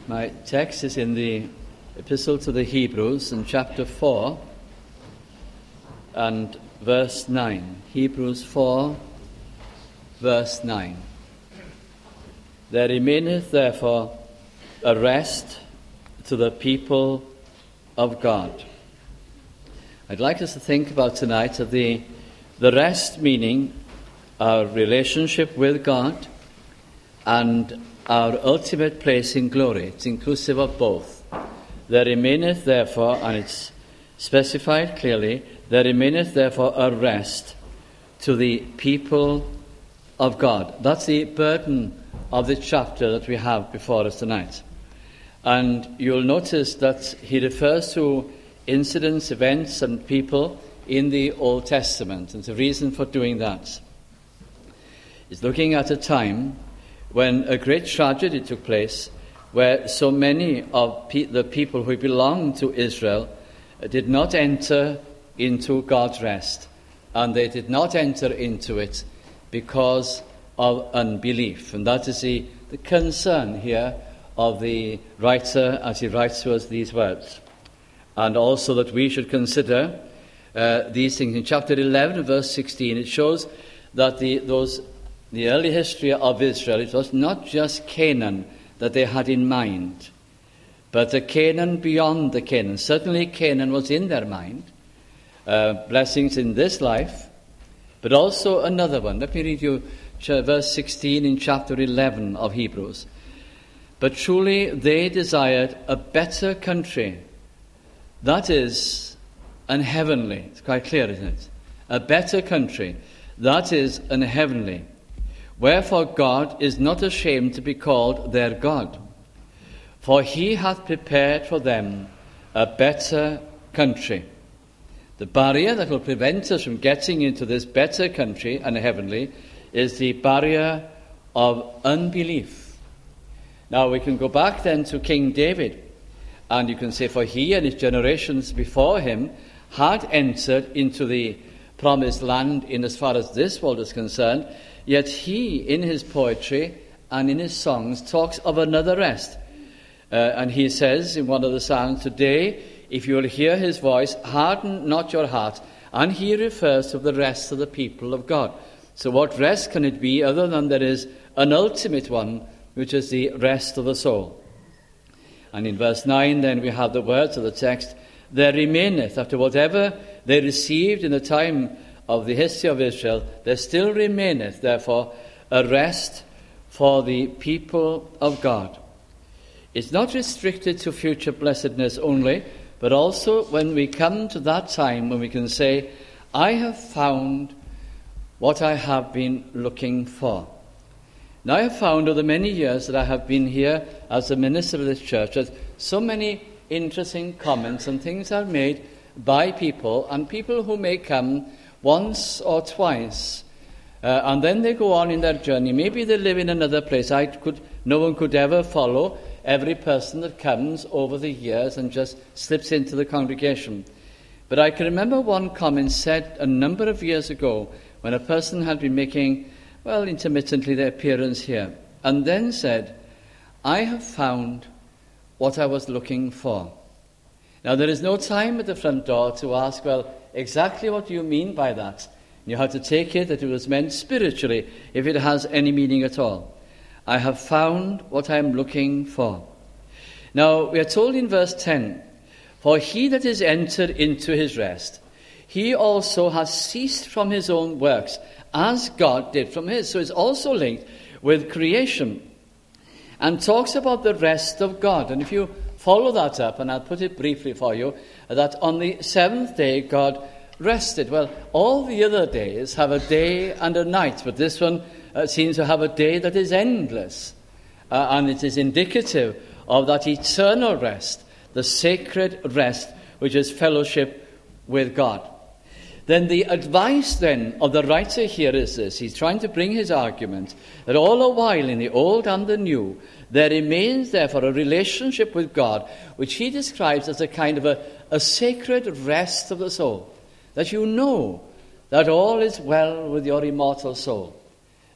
My text is in the Epistle to the Hebrews in chapter 4 and verse 9. Hebrews 4, verse 9. There remaineth therefore a rest to the people of God. I'd like us to think about tonight of the rest meaning our relationship with God and our ultimate place in glory. It's inclusive of both. There remaineth therefore, and it's specified clearly, there remaineth therefore a rest to the people of God. That's the burden of the chapter that we have before us tonight. And you'll notice that he refers to incidents, events, and people in the Old Testament. And the reason for doing that is looking at a time when a great tragedy took place, where so many of the people who belonged to Israel did not enter into God's rest, and they did not enter into it because of unbelief. And that is the concern here of the writer as he writes to us these words. And also that we should consider these things. In chapter 11, verse 16, it shows that the early history of Israel, it was not just Canaan that they had in mind, but the Canaan beyond the Canaan. Certainly Canaan was in their mind, blessings in this life, but also another one. Let me read you verse 16 in chapter 11 of Hebrews. But truly they desired a better country, that is an heavenly. It's quite clear, isn't it? A better country, that is an heavenly. Wherefore God is not ashamed to be called their God, for he hath prepared for them a better country. The barrier that will prevent us from getting into this better country and heavenly is the barrier of unbelief. Now we can go back then to King David, and you can say, for he and his generations before him had entered into the promised land in as far as this world is concerned, yet he, in his poetry and in his songs, talks of another rest. And he says in one of the songs, today, if you will hear his voice, harden not your heart. And he refers to the rest of the people of God. So what rest can it be other than there is an ultimate one, which is the rest of the soul? And in verse 9, then we have the words of the text, there remaineth, after whatever they received in the time of the history of Israel, there still remaineth, therefore, a rest for the people of God. It's not restricted to future blessedness only, but also when we come to that time when we can say, I have found what I have been looking for. Now I have found over the many years that I have been here as a minister of this church that so many interesting comments and things are made by people, and people who may come once or twice, and then they go on in their journey. Maybe they live in another place. No one could ever follow every person that comes over the years and just slips into the congregation. But I can remember one comment said a number of years ago when a person had been making, intermittently their appearance here, and then said, I have found what I was looking for. Now there is no time at the front door to ask, exactly what do you mean by that? You have to take it that it was meant spiritually, if it has any meaning at all. I have found what I am looking for. Now we are told in verse 10, for he that is entered into his rest, he also has ceased from his own works, as God did from his. So it's also linked with creation, and talks about the rest of God. And if you follow that up, and I'll put it briefly for you, that on the seventh day God rested. Well, all the other days have a day and a night, but this one seems to have a day that is endless. And it is indicative of that eternal rest, the sacred rest, which is fellowship with God. Then the advice then of the writer here is this. He's trying to bring his argument that all the while in the old and the new, there remains therefore a relationship with God, which he describes as a kind of a sacred rest of the soul. That you know that all is well with your immortal soul.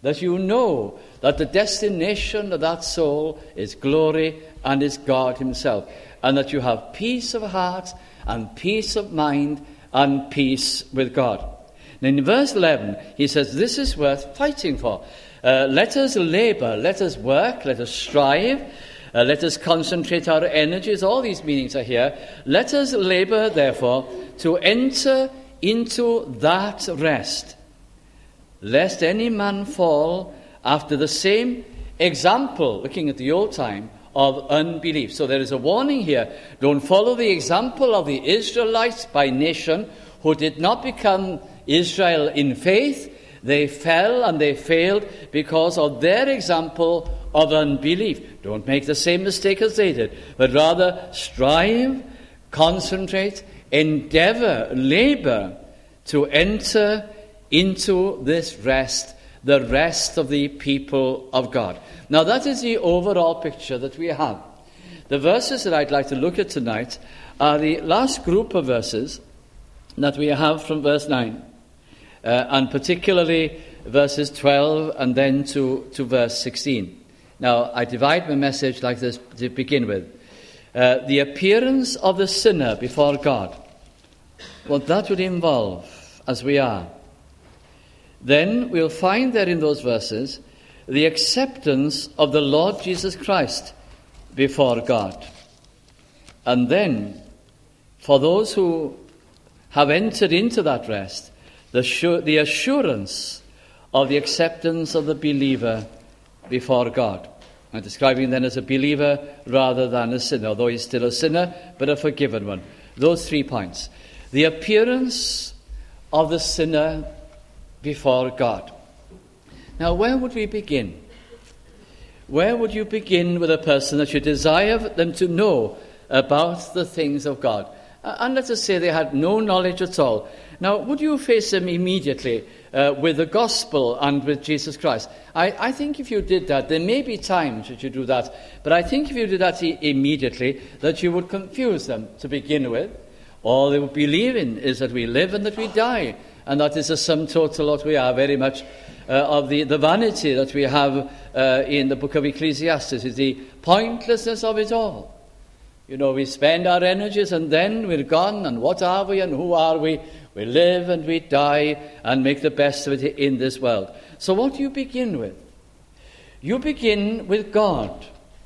that you know that the destination of that soul is glory and is God himself, and that you have peace of heart and peace of mind and peace with God. And in verse 11, he says, this is worth fighting for. Let us labor, let us work, let us strive, let us concentrate our energies. All these meanings are here. Let us labor, therefore, to enter into that rest, lest any man fall after the same example, looking at the old time, of unbelief. So there is a warning here. Don't follow the example of the Israelites by nation who did not become Israel in faith. They fell and they failed because of their example of unbelief. Don't make the same mistake as they did, but rather strive, concentrate, endeavor, labor to enter into this rest, the rest of the people of God. Now that is the overall picture that we have. The verses that I'd like to look at tonight are the last group of verses that we have from verse 9. And particularly verses 12 and then to verse 16. Now, I divide my message like this to begin with. The appearance of the sinner before God, what that would involve as we are. Then we'll find there in those verses the acceptance of the Lord Jesus Christ before God. And then, for those who have entered into that rest, the assurance of the acceptance of the believer before God. I'm describing then as a believer rather than a sinner, although he's still a sinner, but a forgiven one. Those 3 points. The appearance of the sinner before God. Now, where would we begin? Where would you begin with a person that you desire them to know about the things of God? And let us say they had no knowledge at all. Now, would you face them immediately with the gospel and with Jesus Christ? I think if you did that, there may be times that you do that, but I think if you did that immediately, that you would confuse them to begin with. All they would believe in is that we live and that we die, and that is the sum total what we are, very much of the vanity that we have in the book of Ecclesiastes, is the pointlessness of it all. You know, we spend our energies and then we're gone, and what are we and who are we? We live and we die and make the best of it in this world. So what do you begin with? You begin with God,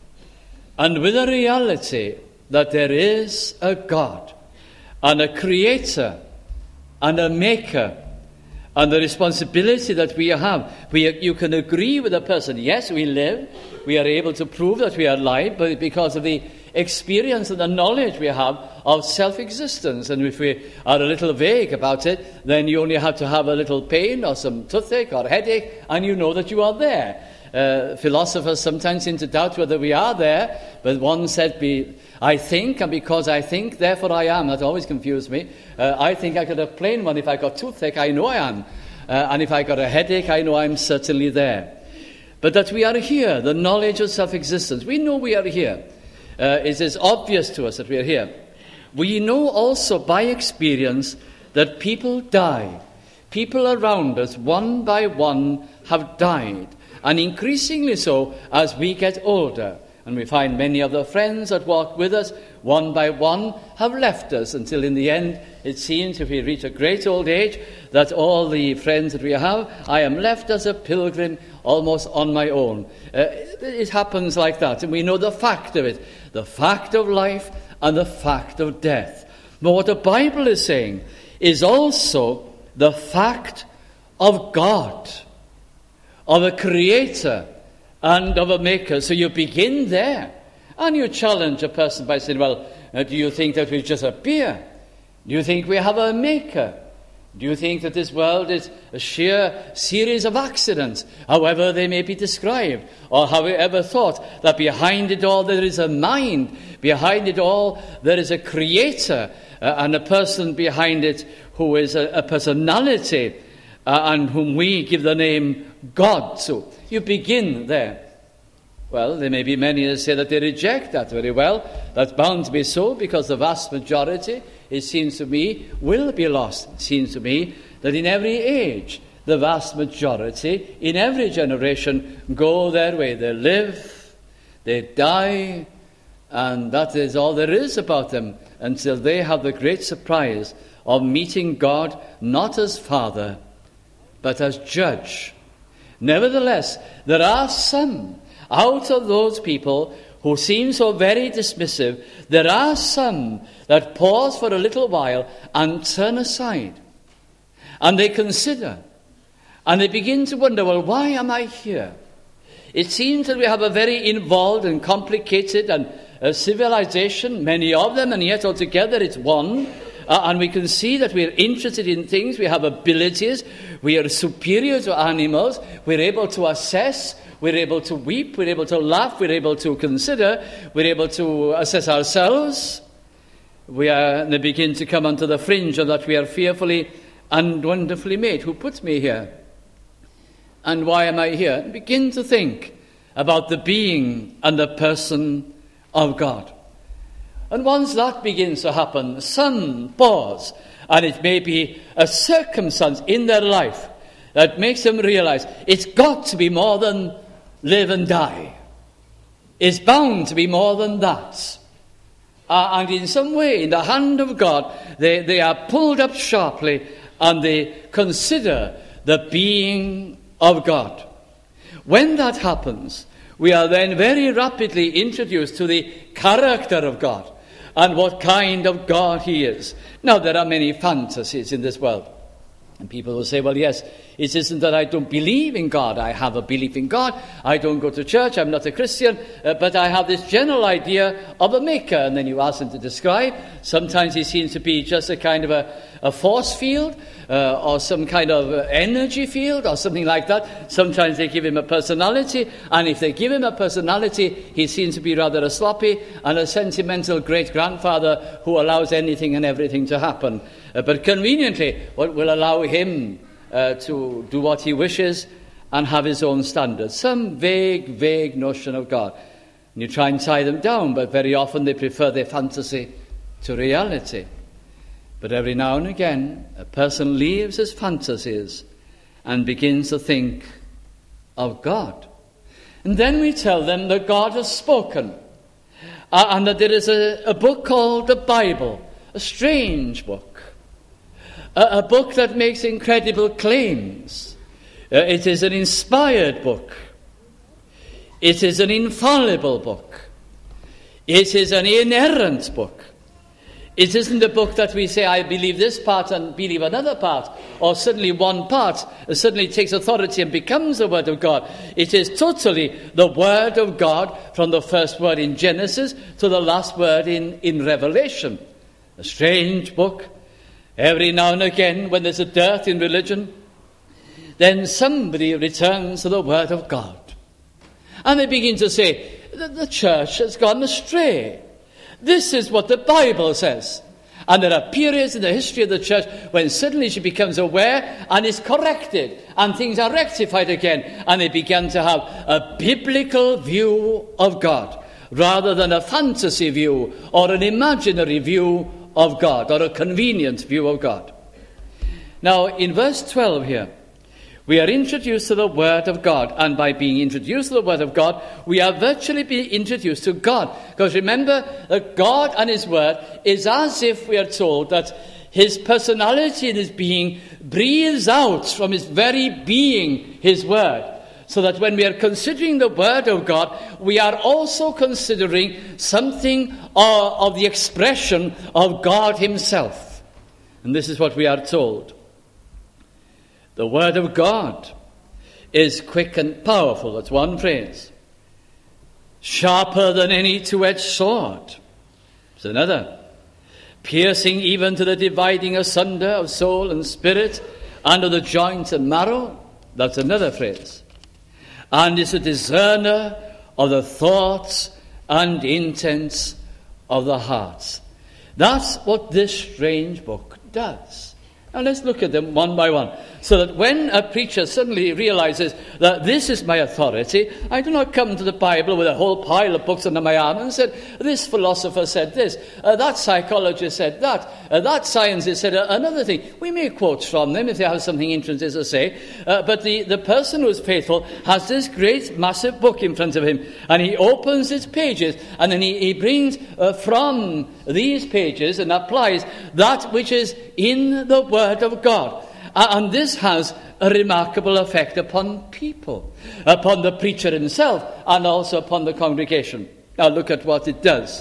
and with a reality that there is a God and a creator and a maker, and the responsibility that we have. You can agree with a person, yes, we live, we are able to prove that we are alive, but because of the experience and the knowledge we have of self-existence. And if we are a little vague about it, then you only have to have a little pain or some toothache or headache, and you know that you are there. Philosophers sometimes seem to doubt whether we are there, but one said, I think, and because I think, therefore I am. That always confused me. I think I got a plain one. If I got toothache, I know I am. And if I got a headache, I know I'm certainly there. But that we are here, the knowledge of self-existence. We know we are here. It is obvious to us that we are here. We know also by experience that people die. People around us, one by one, have died. And increasingly so as we get older. And we find many of the friends that walked with us, one by one, have left us, until in the end, it seems, if we reach a great old age, that all the friends that we have, I am left as a pilgrim, almost on my own. It happens like that, and we know the fact of it, the fact of life and the fact of death. But what the Bible is saying is also the fact of God, of a creator, and of a maker. So you begin there, and you challenge a person by saying, well, do you think that we just appear? Do you think we have a maker? Do you think that this world is a sheer series of accidents, however they may be described? Or have you ever thought that behind it all there is a mind? Behind it all there is a creator, and a person behind it who is a personality, and whom we give the name God. So you begin there. Well, there may be many that say that they reject that. Very well, that's bound to be so, because the vast majority, it seems to me, will be lost. It seems to me that in every age the vast majority in every generation go their way. They live, they die, and that is all there is about them until they have the great surprise of meeting God not as Father, but as Judge. Nevertheless, there are some out of those people who seem so very dismissive, there are some that pause for a little while and turn aside. And they consider, and they begin to wonder, well, why am I here? It seems that we have a very involved and complicated and civilization, many of them, and yet altogether it's one. And we can see that we're interested in things, we have abilities, we are superior to animals, we're able to assess, we're able to weep, we're able to laugh, we're able to consider, we're able to assess ourselves. They begin to come onto the fringe of that we are fearfully and wonderfully made. Who put me here? And why am I here? And begin to think about the being and the person of God. And once that begins to happen, some pause, and it may be a circumstance in their life that makes them realize it's got to be more than live and die. It's bound to be more than that. And in some way, in the hand of God, they are pulled up sharply and they consider the being of God. When that happens, we are then very rapidly introduced to the character of God and what kind of God he is. Now, there are many fantasies in this world. And people will say, well, yes, it isn't that I don't believe in God. I have a belief in God. I don't go to church. I'm not a Christian. But I have this general idea of a maker. And then you ask them to describe. Sometimes he seems to be just a kind of a force field or some kind of energy field or something like that. Sometimes they give him a personality. And if they give him a personality, he seems to be rather a sloppy and a sentimental great-grandfather who allows anything and everything to happen. But conveniently, what will allow him to do what he wishes and have his own standards. Some vague notion of God. And you try and tie them down, but very often they prefer their fantasy to reality. But every now and again, a person leaves his fantasies and begins to think of God. And then we tell them that God has spoken. And that there is a book called the Bible, a strange book. A book that makes incredible claims. It is an inspired book. It is an infallible book. It is an inerrant book. It isn't a book that we say, I believe this part and believe another part, or suddenly one part suddenly takes authority and becomes the Word of God. It is totally the Word of God from the first word in Genesis to the last word in Revelation. A strange book. Every now and again, when there's a dearth in religion, then somebody returns to the Word of God. And they begin to say, the church has gone astray. This is what the Bible says. And there are periods in the history of the church when suddenly she becomes aware and is corrected, and things are rectified again, and they begin to have a biblical view of God, rather than a fantasy view or an imaginary view of God, or a convenient view of God. Now, in verse 12 here, we are introduced to the Word of God, and by being introduced to the Word of God, we are virtually being introduced to God. Because remember that God and His Word is as if we are told that His personality and His being breathes out from His very being, His Word. So that when we are considering the Word of God, we are also considering something of the expression of God Himself. And this is what we are told. The Word of God is quick and powerful. That's one phrase. Sharper than any two-edged sword. That's another. Piercing even to the dividing asunder of soul and spirit, and of the joints and marrow. That's another phrase. And is a discerner of the thoughts and intents of the hearts. That's what this strange book does. Now let's look at them one by one, so that when a preacher suddenly realizes that this is my authority, I do not come to the Bible with a whole pile of books under my arm and say, this philosopher said this, that psychologist said that, that scientist said another thing. We make quotes from them if they have something interesting to say, but the person who is faithful has this great massive book in front of him, and he opens its pages, and then he brings from these pages and applies that which is in the Word of God. And this has a remarkable effect upon people, upon the preacher himself, and also upon the congregation. Now look at what it does.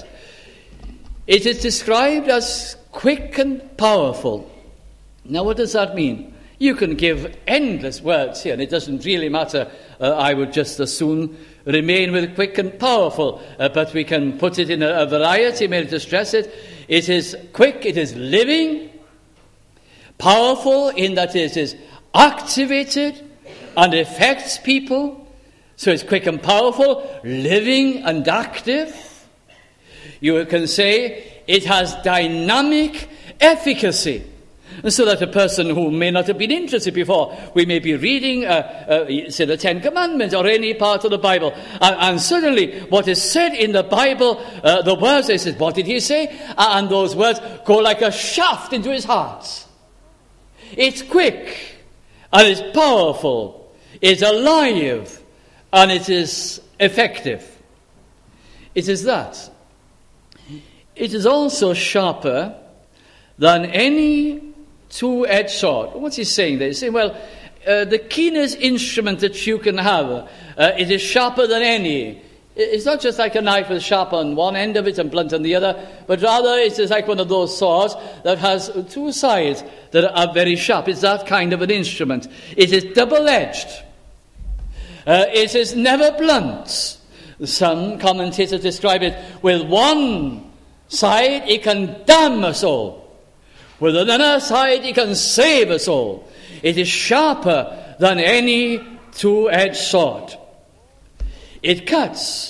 It is described as quick and powerful. Now what does that mean? You can give endless words here, and it doesn't really matter. I would just as soon remain with quick and powerful, but we can put it in a variety, maybe to stress it. It is quick, it is living, powerful in that it is activated and affects people. So it's quick and powerful, living and active. You can say it has dynamic efficacy. So that a person who may not have been interested before, we may be reading, say, the Ten Commandments or any part of the Bible, and suddenly what is said in the Bible, the words, they says, what did he say? And those words go like a shaft into his heart. It's quick, and it's powerful, it's alive, and it is effective. It is that. It is also sharper than any two-edged sword. What's he saying there? He's saying, well, the keenest instrument that you can have, it is sharper than any. It's not just like a knife with sharp on one end of it and blunt on the other, but rather it is like one of those swords that has two sides that are very sharp. It's that kind of an instrument. It is double-edged. It is never blunt. Some commentators describe it with one side it can damn us all. With another side it can save us all. It is sharper than any two-edged sword. It cuts,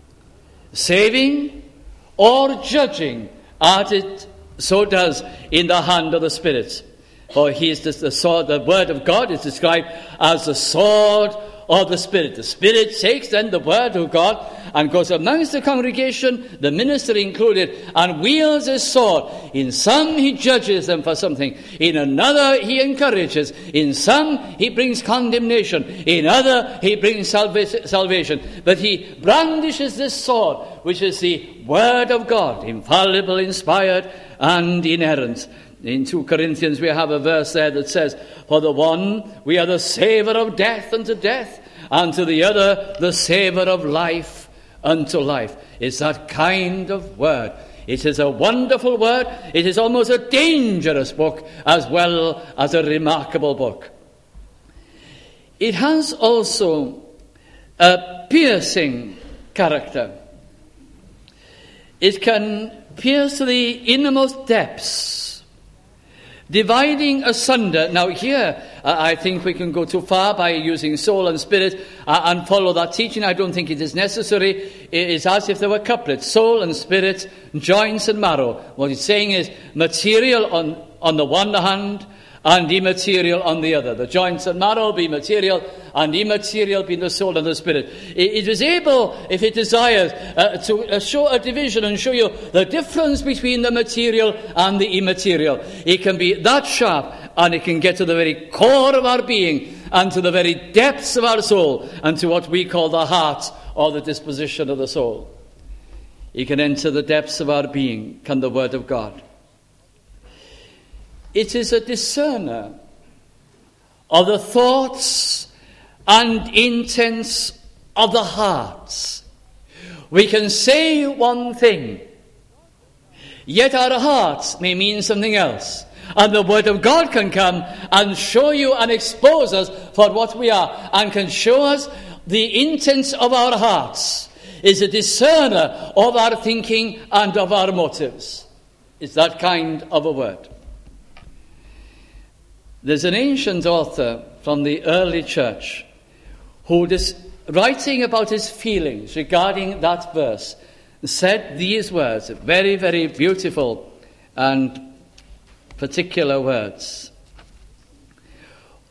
saving or judging, as it so does in the hand of the Spirit. For he is the sword, the word of God is described as the sword of the Spirit. The Spirit takes then the word of God and goes amongst the congregation, the minister included, and wields his sword. In some he judges them for something. In another he encourages. In some he brings condemnation. In other he brings salvation. But he brandishes this sword, which is the word of God, infallible, inspired, and inerrant. In 2 Corinthians we have a verse there that says, for the one we are the savour of death unto death, and to the other the savour of life unto life. It's that kind of word. It is a wonderful word. It is almost a dangerous book as well as a remarkable book. It has also a piercing character. It can pierce to the innermost depths, dividing asunder. Now here, I think we can go too far by using soul and spirit and follow that teaching. I don't think it is necessary. It is as if there were couplets, soul and spirit, joints and marrow. What he's saying is material on the one hand and immaterial on the other. The joints and marrow be material, and immaterial being the soul and the spirit. It is able, if it desires, to show a division and show you the difference between the material and the immaterial. It can be that sharp, and it can get to the very core of our being, and to the very depths of our soul, and to what we call the heart, or the disposition of the soul. It can enter the depths of our being, can the Word of God. It is a discerner of the thoughts and intents of the hearts. We can say one thing, yet our hearts may mean something else. And the Word of God can come and show you and expose us for what we are, and can show us the intents of our hearts. Is a discerner of our thinking and of our motives. It's that kind of a word. There's an ancient author from the early church who, writing about his feelings regarding that verse, said these words, very, very beautiful and particular words.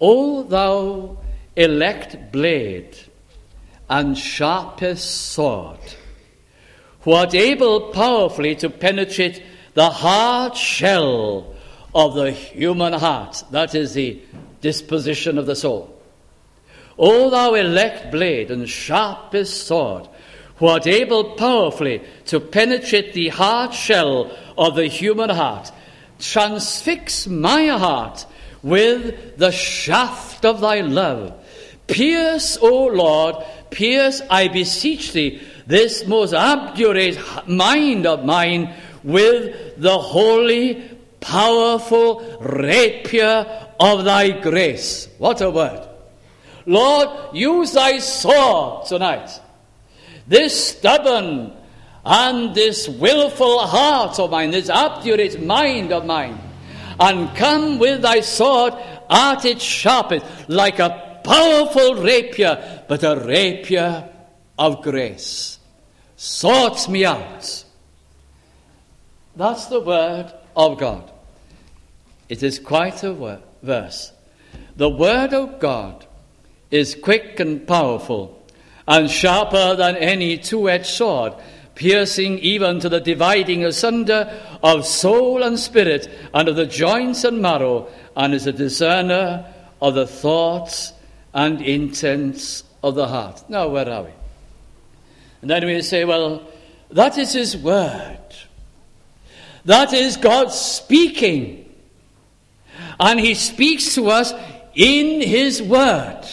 O thou elect blade and sharpest sword, who art able powerfully to penetrate the hard shell of the human heart, that is the disposition of the soul. O thou elect blade and sharpest sword, who art able powerfully to penetrate the hard shell of the human heart, transfix my heart with the shaft of thy love. Pierce, O Lord, pierce, I beseech thee, this most obdurate mind of mine with the holy, powerful rapier of thy grace. What a word. Lord, use thy sword tonight. This stubborn and this willful heart of mine, this obdurate mind of mine, and come with thy sword at its sharpest, like a powerful rapier, but a rapier of grace. Sort me out. That's the word of God. It is quite a verse. The word of God is quick and powerful, and sharper than any two-edged sword, piercing even to the dividing asunder of soul and spirit, and of the joints and marrow, and is a discerner of the thoughts and intents of the heart. Now, where are we? And then we say, well, that is his word. That is God speaking. And he speaks to us in his word.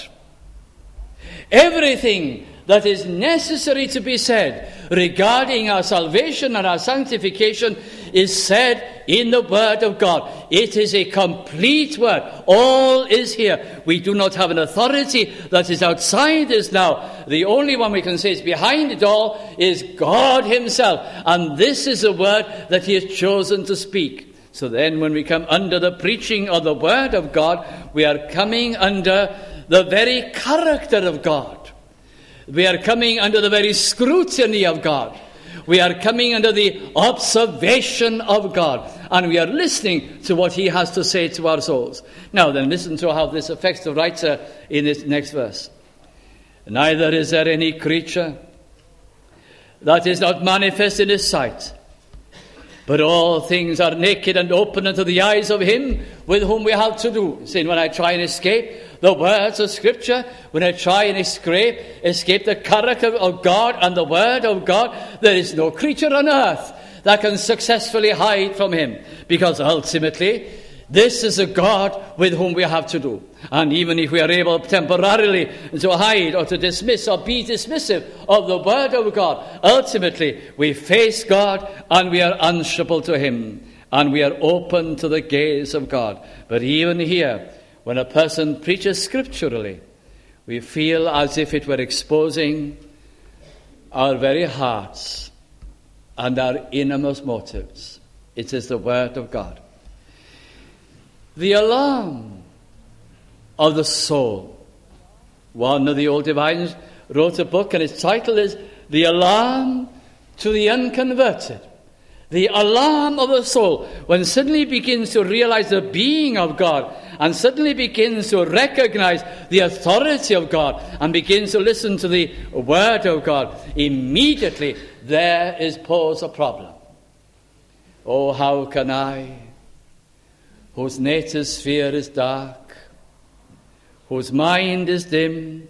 Everything that is necessary to be said regarding our salvation and our sanctification is said in the word of God. It is a complete word. All is here. We do not have an authority that is outside this now. The only one we can say is behind it all is God himself. And this is a word that he has chosen to speak. So then when we come under the preaching of the word of God, we are coming under the very character of God. We are coming under the very scrutiny of God. We are coming under the observation of God. And we are listening to what he has to say to our souls. Now then, listen to how this affects the writer in this next verse. Neither is there any creature that is not manifest in his sight, but all things are naked and open unto the eyes of him with whom we have to do. Saying, when I try and escape the words of Scripture, when I try and escape the character of God and the word of God, there is no creature on earth that can successfully hide from him. Because ultimately, this is a God with whom we have to do. And even if we are able temporarily to hide or to dismiss or be dismissive of the word of God, ultimately we face God and we are answerable to him. And we are open to the gaze of God. But even here, when a person preaches scripturally, we feel as if it were exposing our very hearts and our innermost motives. It is the word of God. The alarm of the soul. One of the old divines wrote a book, and its title is The Alarm to the Unconverted. The alarm of the soul, when suddenly begins to realize the being of God, and suddenly begins to recognize the authority of God, and begins to listen to the word of God, immediately there is posed a problem. Oh, how can I, whose native sphere is dark, whose mind is dim,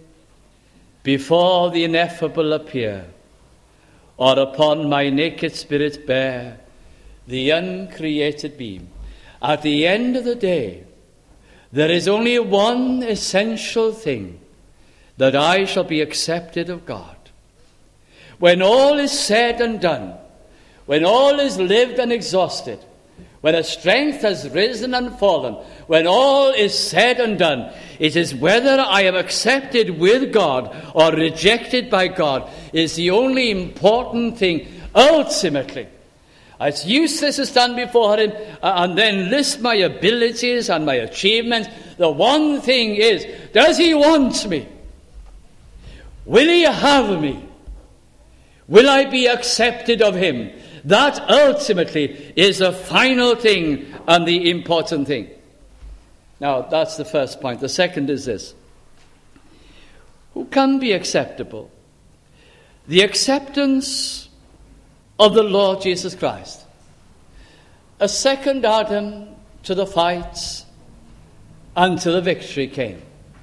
before the ineffable appear, or upon my naked spirit bear the uncreated beam? At the end of the day, there is only one essential thing, that I shall be accepted of God. When all is said and done, when all is lived and exhausted, when a strength has risen and fallen, when all is said and done, it is whether I am accepted with God or rejected by God is the only important thing ultimately. It's useless to stand before him and then list my abilities and my achievements. The one thing is, does he want me? Will he have me? Will I be accepted of him? That ultimately is the final thing and the important thing. Now, that's the first point. The second is this. Who can be acceptable? The acceptance of the Lord Jesus Christ. A second Adam to the fight until the victory came.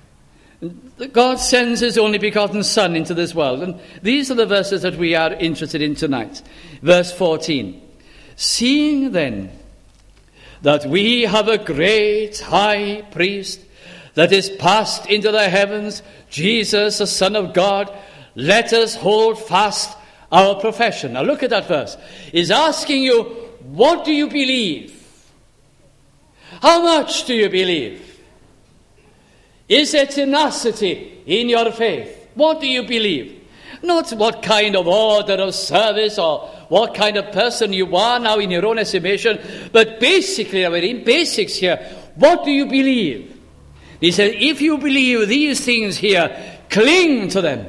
God sends his only begotten Son into this world. And these are the verses that we are interested in tonight. Verse 14. Seeing then that we have a great high priest that is passed into the heavens, Jesus, the Son of God, let us hold fast our profession. Now look at that verse. He's asking you, what do you believe? How much do you believe? Is there tenacity in your faith? What do you believe? Not what kind of order of service or what kind of person you are now in your own estimation, but basically, we're in basics here. What do you believe? He said, if you believe these things here, cling to them.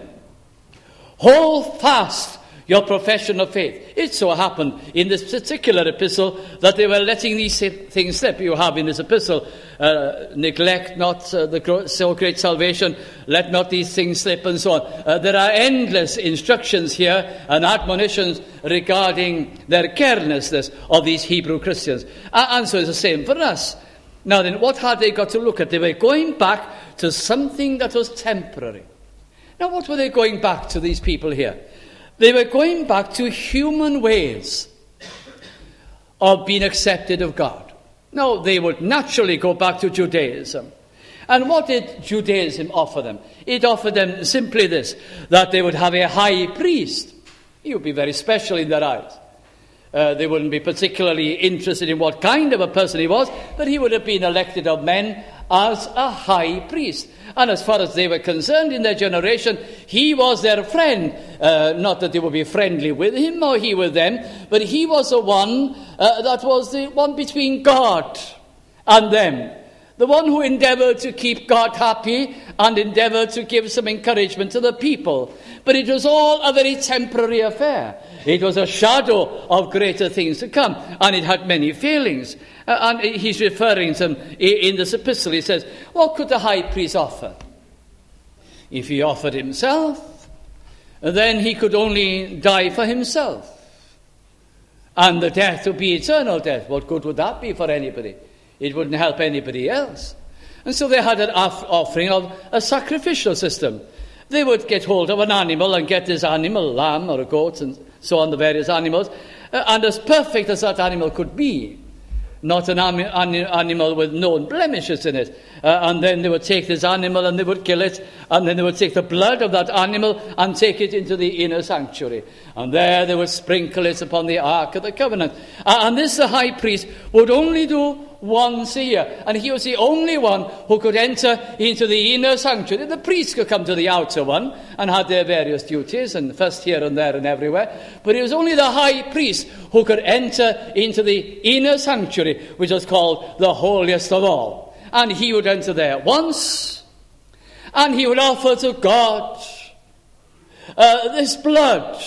Hold fast your profession of faith. It so happened in this particular epistle that they were letting these things slip. You have in this epistle, neglect not the so great salvation, let not these things slip, and so on. There are endless instructions here and admonitions regarding their carelessness of these Hebrew Christians. And so it's the same for us. Now then, what had they got to look at? They were going back to something that was temporary. Now what were they going back to, these people here? They were going back to human ways of being accepted of God. Now, they would naturally go back to Judaism. And what did Judaism offer them? It offered them simply this, that they would have a high priest. He would be very special in their eyes. They wouldn't be particularly interested in what kind of a person he was, but he would have been elected of men as a high priest. And as far as they were concerned in their generation, he was their friend. Not that they would be friendly with him or he with them, but he was the one that was the one between God and them. The one who endeavored to keep God happy and endeavored to give some encouragement to the people. But it was all a very temporary affair. It was a shadow of greater things to come. And it had many failings. And he's referring to them in this epistle. He says, what could the high priest offer? If he offered himself, then he could only die for himself. And the death would be eternal death. What good would that be for anybody? It wouldn't help anybody else. And so they had an offering of a sacrificial system. They would get hold of an animal and get this animal, lamb or a goat and so on, the various animals, and as perfect as that animal could be. Not an animal with known blemishes in it. And then they would take this animal and they would kill it, and then they would take the blood of that animal and take it into the inner sanctuary. And there they would sprinkle it upon the Ark of the Covenant. And this the high priest would only do once a year. And he was the only one who could enter into the inner sanctuary. The priests could come to the outer one and had their various duties, and first here and there and everywhere. But it was only the high priest who could enter into the inner sanctuary, which was called the holiest of all. And he would enter there once, and he would offer to God this blood,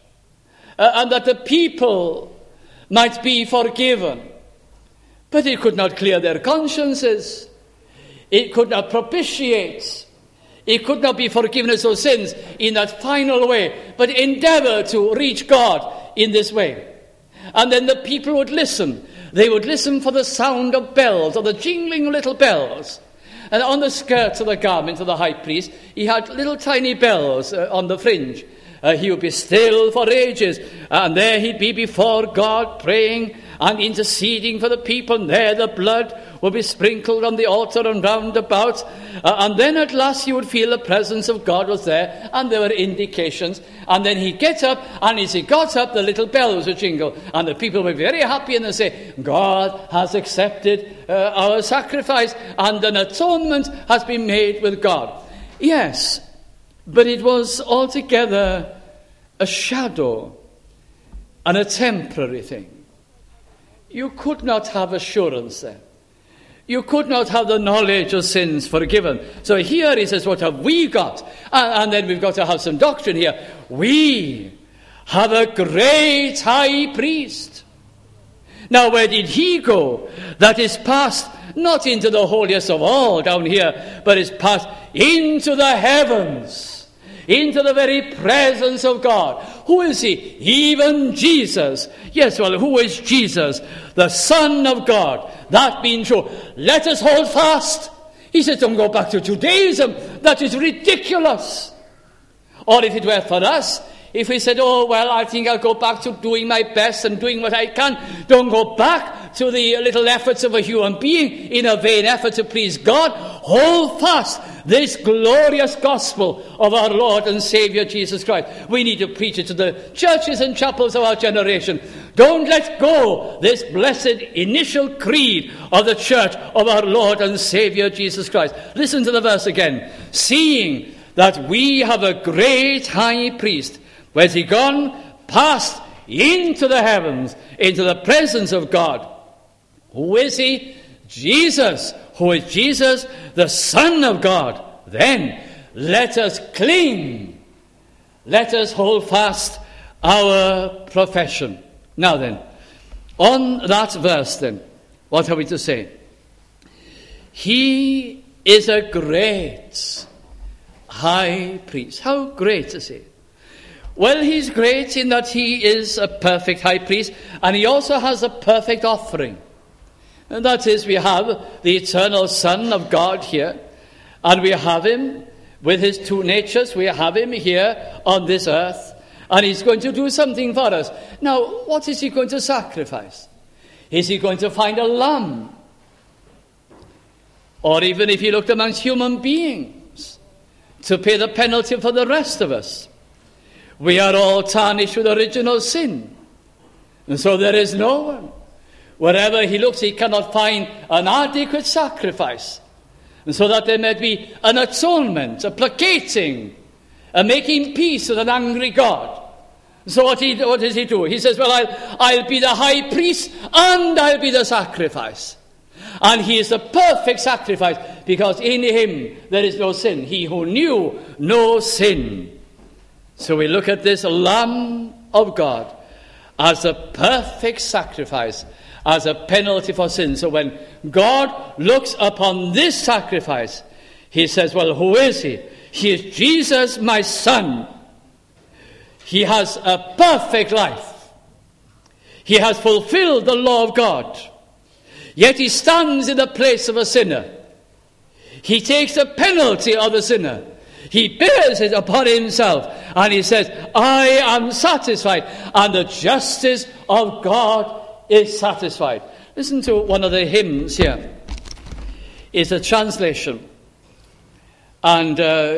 and that the people might be forgiven. But it could not clear their consciences. It could not propitiate. It could not be forgiveness of sins in that final way, but endeavor to reach God in this way. And then the people would listen. They would listen for the sound of bells, or the jingling little bells. And on the skirts of the garment of the high priest, he had little tiny bells on the fringe. He would be still for ages, and there he'd be before God praying and interceding for the people, and there the blood would be sprinkled on the altar and round about, and then at last he would feel the presence of God was there, and there were indications, and then he'd get up, and as he got up, the little bells would jingle, and the people would be very happy, and they'd say, God has accepted our sacrifice, and an atonement has been made with God. Yes, but it was altogether a shadow and a temporary thing. You could not have assurance there. You could not have the knowledge of sins forgiven. So here he says, what have we got? And then we've got to have some doctrine here. We have a great high priest. Now, where did he go? That is passed not into the holiest of all down here, but is passed into the heavens, into the very presence of God. Who is he? Even Jesus. Yes, well, who is Jesus? The Son of God. That being true, let us hold fast. He says, don't go back to Judaism. That is ridiculous. Or if it were for us, if we said, oh, well, I think I'll go back to doing my best and doing what I can, don't go back to the little efforts of a human being in a vain effort to please God. Hold fast this glorious gospel of our Lord and Savior Jesus Christ. We need to preach it to the churches and chapels of our generation. Don't let go this blessed initial creed of the church of our Lord and Savior Jesus Christ. Listen to the verse again. Seeing that we have a great high priest, where's he gone? Passed into the heavens, into the presence of God. Who is he? Jesus. Who is Jesus? The Son of God. Then let us cling. Let us hold fast our profession. Now then, on that verse then, what are we to say? He is a great high priest. How great is he? Well, he's great in that he is a perfect high priest, and he also has a perfect offering. And that is, we have the eternal Son of God here, and we have him with his two natures. We have him here on this earth, and he's going to do something for us. Now, what is he going to sacrifice? Is he going to find a lamb? Or even if he looked amongst human beings, to pay the penalty for the rest of us? We are all tarnished with original sin. And so there is no one. Wherever he looks, he cannot find an adequate sacrifice. And so that there may be an atonement, a placating, a making peace with an angry God. So what does he do? He says, well, I'll be the high priest and I'll be the sacrifice. And he is the perfect sacrifice because in him there is no sin. He who knew no sin. So we look at this Lamb of God as a perfect sacrifice, as a penalty for sin. So when God looks upon this sacrifice, he says, well, who is he? He is Jesus, my Son. He has a perfect life. He has fulfilled the law of God. Yet he stands in the place of a sinner. He takes the penalty of the sinner. He bears it upon himself, and he says, I am satisfied, and the justice of God is satisfied. Listen to one of the hymns here. It's a translation, and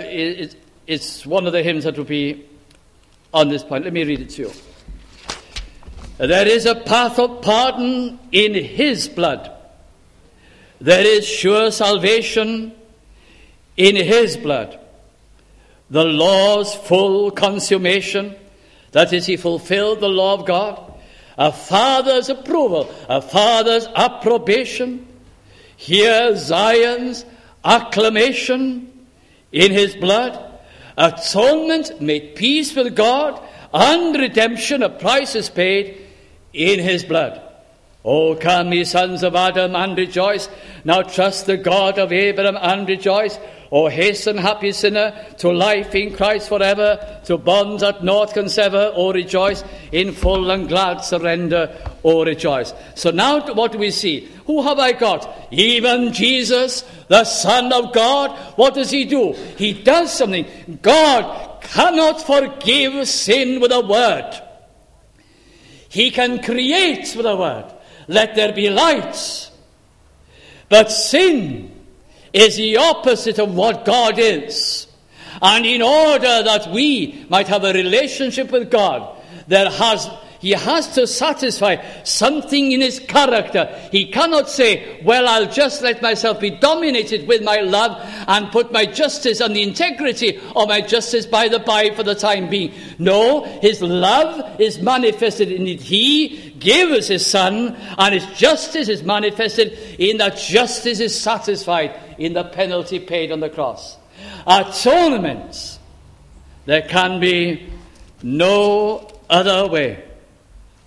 it's one of the hymns that will be on this point. Let me read it to you. There is a path of pardon in his blood. There is sure salvation in his blood. The law's full consummation, that is, he fulfilled the law of God. A father's approval, a father's approbation. Here Zion's acclamation in his blood. Atonement made peace with God, and redemption, a price is paid in his blood. Oh, come, ye sons of Adam, and rejoice. Now trust the God of Abraham and rejoice. Oh, hasten, happy sinner, to life in Christ forever, to bonds that naught can sever. Oh, rejoice in full and glad surrender. Oh, rejoice. So now what do we see? Who have I got? Even Jesus, the Son of God. What does he do? He does something. God cannot forgive sin with a word. He can create with a word. Let there be light. But sin is the opposite of what God is. And in order that we might have a relationship with God, he has to satisfy something in his character. He cannot say, well, I'll just let myself be dominated with my love and put my justice and the integrity of my justice by the by for the time being. No, his love is manifested in it. He gives his Son, and his justice is manifested in that justice is satisfied in the penalty paid on the cross. Atonement. There can be no other way.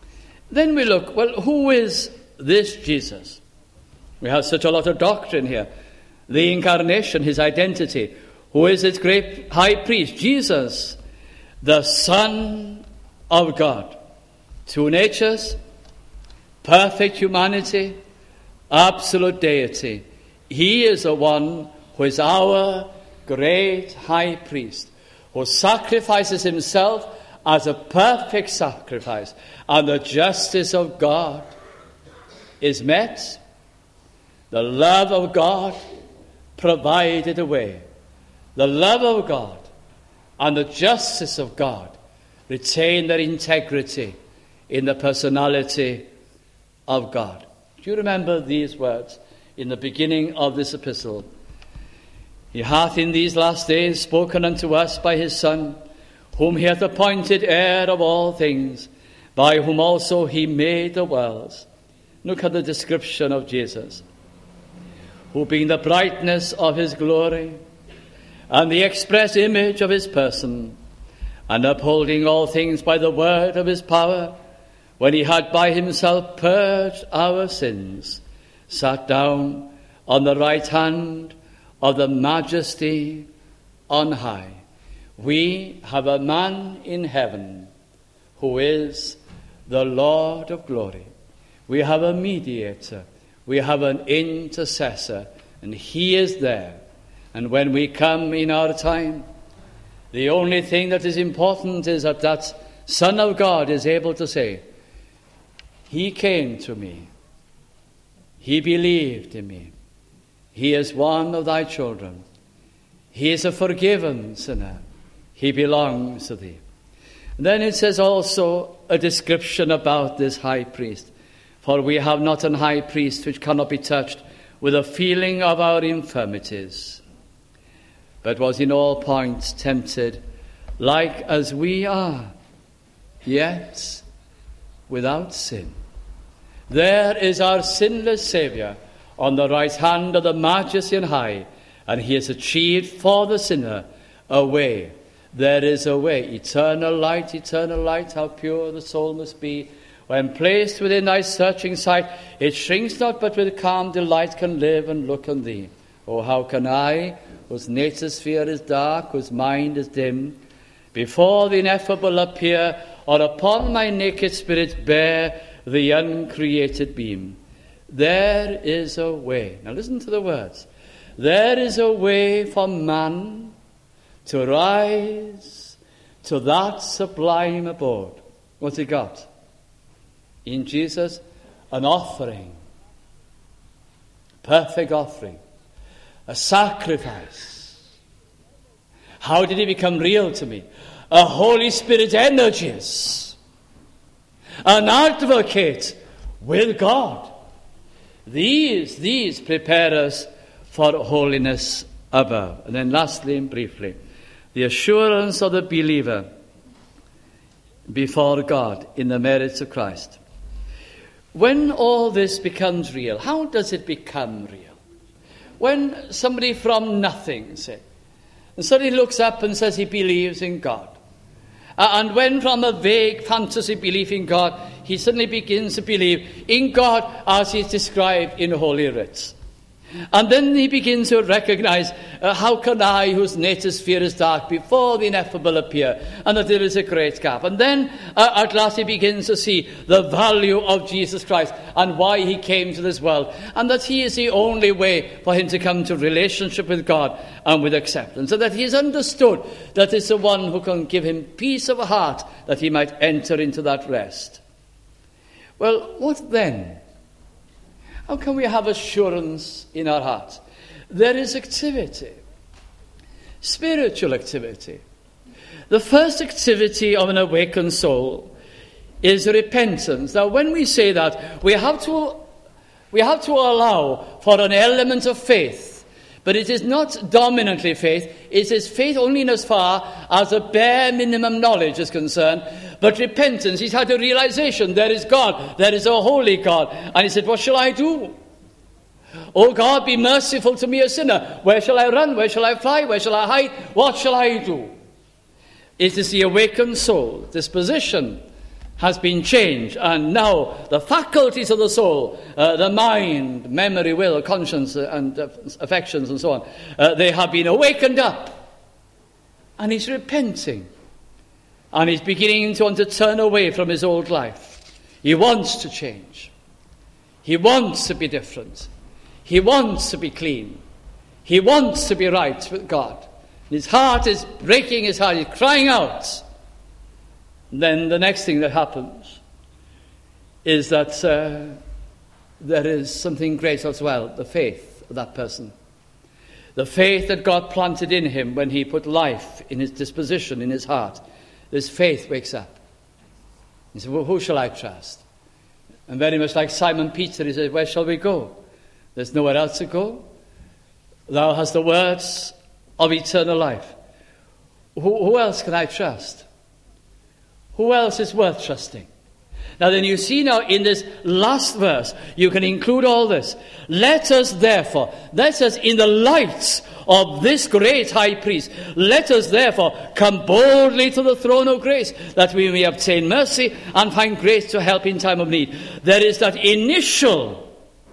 Then we look, well, who is this Jesus? We have such a lot of doctrine here. The incarnation, his identity. Who is this great high priest? Jesus, the Son of God. Two natures, perfect humanity, absolute deity. He is the one who is our great high priest, who sacrifices himself as a perfect sacrifice, and the justice of God is met. The love of God provided a way. The love of God and the justice of God retain their integrity in the personality of God. Do you remember these words in the beginning of this epistle? He hath in these last days spoken unto us by his Son, whom he hath appointed heir of all things, by whom also he made the worlds. Look at the description of Jesus, who being the brightness of his glory, and the express image of his person, and upholding all things by the word of his power, when he had by himself purged our sins, sat down on the right hand of the Majesty on high. We have a man in heaven who is the Lord of glory. We have a mediator. We have an intercessor, and he is there. And when we come in our time, the only thing that is important is that that Son of God is able to say, he came to me. He believed in me. He is one of thy children. He is a forgiven sinner. He belongs to thee. Then it says also a description about this high priest. For we have not an high priest which cannot be touched with a feeling of our infirmities, but was in all points tempted, like as we are, yet without sin. There is our sinless Saviour on the right hand of the Majesty on high, and he has achieved for the sinner a way. There is a way. Eternal light, how pure the soul must be. When placed within thy searching sight, it shrinks not, but with calm delight can live and look on thee. Oh, how can I, whose nature sphere is dark, whose mind is dim, before the ineffable appear, or upon my naked spirit bear the uncreated beam? There is a way. Now listen to the words. There is a way for man to rise to that sublime abode. What's he got? In Jesus, an offering. Perfect offering. A sacrifice. How did he become real to me? A Holy Spirit energies. An advocate with God. These prepare us for holiness above. And then lastly and briefly, the assurance of the believer before God in the merits of Christ. When all this becomes real, how does it become real? When somebody from nothing, say, and suddenly looks up and says he believes in God. And when from a vague fantasy belief in God, he suddenly begins to believe in God as he is described in Holy Writ. And then he begins to recognize, how can I, whose native sphere is dark, before the ineffable appear, and that there is a great gap. And then at last he begins to see the value of Jesus Christ and why he came to this world, and that he is the only way for him to come to relationship with God and with acceptance, and that he has understood that it's the one who can give him peace of heart that he might enter into that rest. Well, what then? How can we have assurance in our hearts? There is activity, spiritual activity. The first activity of an awakened soul is repentance. Now, when we say that, we have to allow for an element of faith. But it is not dominantly faith. It is faith only in as far as a bare minimum knowledge is concerned. But repentance, he's had a realization, there is God, there is a holy God. And he said, what shall I do? Oh God, be merciful to me, a sinner. Where shall I run? Where shall I fly? Where shall I hide? What shall I do? It is the awakened soul, disposition has been changed, and now the faculties of the soul, the mind, memory, will, conscience, and affections, and so on, they have been awakened up, and he's repenting, and he's beginning to want to turn away from his old life. He wants to change. He wants to be different. He wants to be clean. He wants to be right with God. His heart is breaking his heart. He's crying out. Then the next thing that happens is that there is something great as well, the faith of that person. The faith that God planted in him when he put life in his disposition, in his heart. This faith wakes up. He said, well, who shall I trust? And very much like Simon Peter, he said, where shall we go? There's nowhere else to go. Thou hast the words of eternal life. Who else can I trust? Who else is worth trusting? Now then you see now in this last verse, you can include all this. Let us in the light of this great high priest, let us therefore come boldly to the throne of grace, that we may obtain mercy and find grace to help in time of need. There is that initial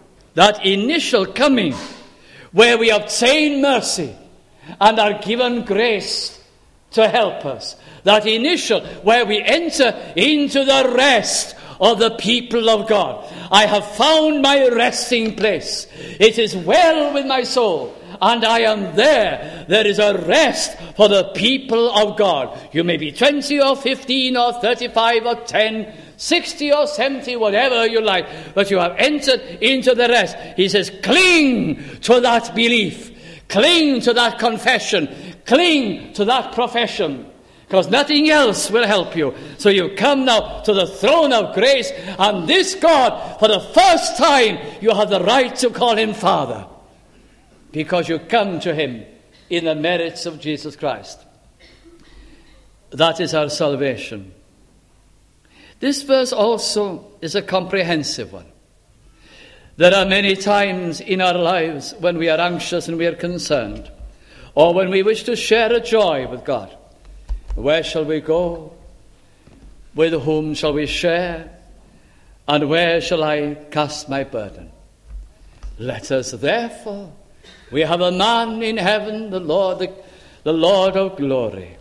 coming where we obtain mercy and are given grace to help us. That initial where we enter into the rest of the people of God. I have found my resting place. It is well with my soul, and I am there. There is a rest for the people of God. You may be 20 or 15 or 35 or 10, 60 or 70, whatever you like, but you have entered into the rest. He says, cling to that belief. Cling to that confession. Cling to that profession. Because nothing else will help you. So you come now to the throne of grace, and this God, for the first time, you have the right to call him Father. Because you come to him in the merits of Jesus Christ. That is our salvation. This verse also is a comprehensive one. There are many times in our lives when we are anxious and we are concerned, or when we wish to share a joy with God. Where shall we go? With whom shall we share? And where shall I cast my burden? Let us therefore, we have a man in heaven, the Lord of glory.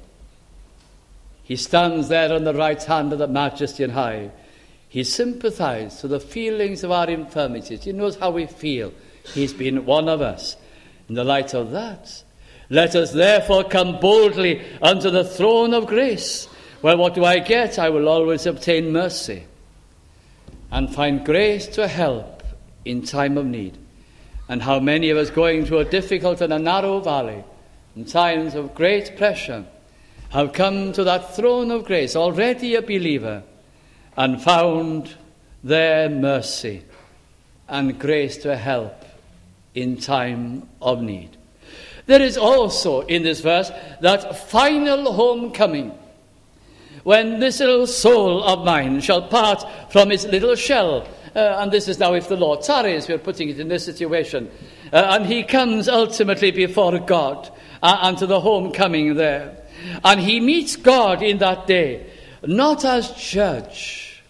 He stands there on the right hand of the Majesty on high. He sympathizes to the feelings of our infirmities. He knows how we feel. He's been one of us. In the light of that, let us therefore come boldly unto the throne of grace. Well, what do I get? I will always obtain mercy and find grace to help in time of need. And how many of us going through a difficult and a narrow valley in times of great pressure have come to that throne of grace, already a believer, and found there mercy and grace to help in time of need. There is also in this verse that final homecoming, when this little soul of mine shall part from its little shell. And this is now if the Lord tarries, we are putting it in this situation. And he comes ultimately before God and to the homecoming there. And he meets God in that day, not as judge,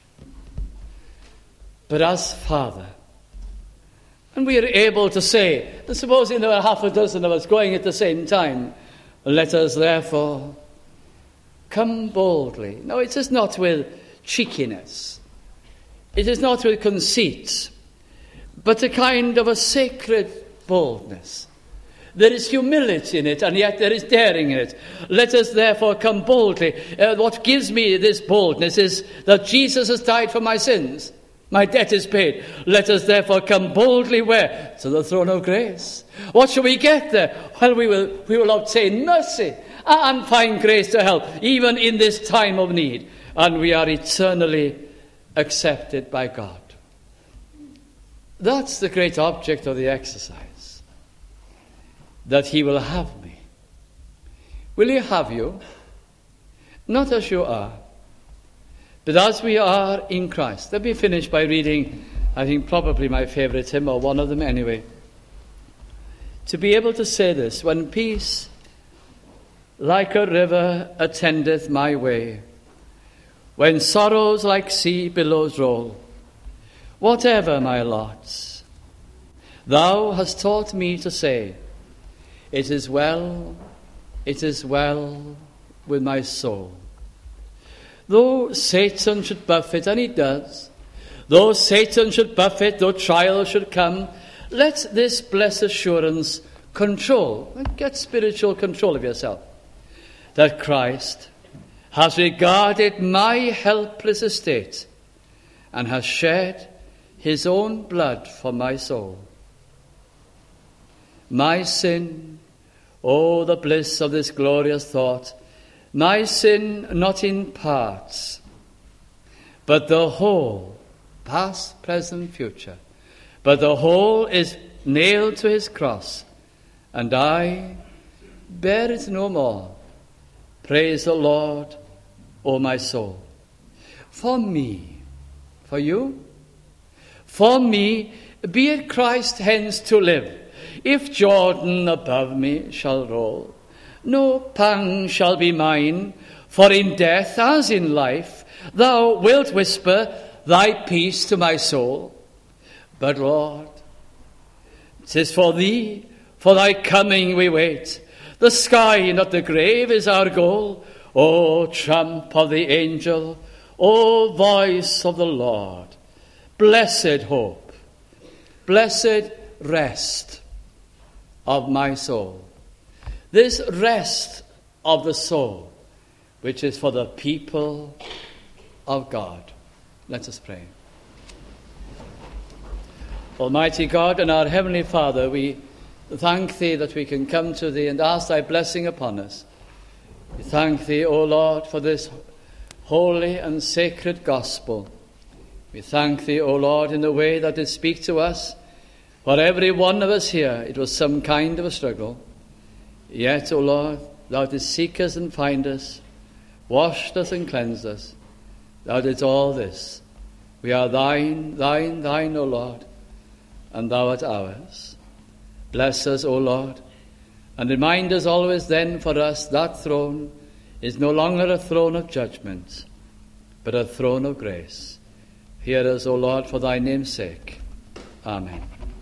but as Father. And we are able to say, supposing there were half a dozen of us going at the same time, let us therefore come boldly. No, it is not with cheekiness. It is not with conceit, but a kind of a sacred boldness. There is humility in it, and yet there is daring in it. Let us therefore come boldly. What gives me this boldness is that Jesus has died for my sins. My debt is paid. Let us therefore come boldly where? To the throne of grace. What shall we get there? Well, we will obtain mercy and find grace to help, even in this time of need. And we are eternally accepted by God. That's the great object of the exercise. That he will have me. Will he have you? Not as you are, but as we are in Christ. Let me finish by reading, I think probably my favorite hymn, or one of them anyway. To be able to say this, when peace like a river attendeth my way, when sorrows like sea billows roll, whatever my lot, thou hast taught me to say, it is well with my soul. Though Satan should buffet, and he does, though Satan should buffet, though trials should come, let this blessed assurance control, get spiritual control of yourself, that Christ has regarded my helpless estate and has shed his own blood for my soul. My sin, oh, the bliss of this glorious thought, my sin not in parts, but the whole, past, present, future, but the whole is nailed to his cross, and I bear it no more. Praise the Lord, O my soul. For me, for you, for me, be it Christ hence to live. If Jordan above me shall roll, no pang shall be mine, for in death as in life, thou wilt whisper thy peace to my soul. But Lord, 'tis for thee, for thy coming we wait. The sky, not the grave, is our goal. O trump of the angel, O voice of the Lord, blessed hope, blessed rest of my soul. This rest of the soul, which is for the people of God. Let us pray. Almighty God and our Heavenly Father, we thank thee that we can come to thee and ask thy blessing upon us. We thank thee, O Lord, for this holy and sacred gospel. We thank thee, O Lord, in the way that it speaks to us. For every one of us here, it was some kind of a struggle. Yet, O Lord, thou didst seek us and find us, washed us and cleansed us. Thou didst all this. We are thine, thine, thine, O Lord, and thou art ours. Bless us, O Lord, and remind us always then for us that throne is no longer a throne of judgment, but a throne of grace. Hear us, O Lord, for thy name's sake. Amen.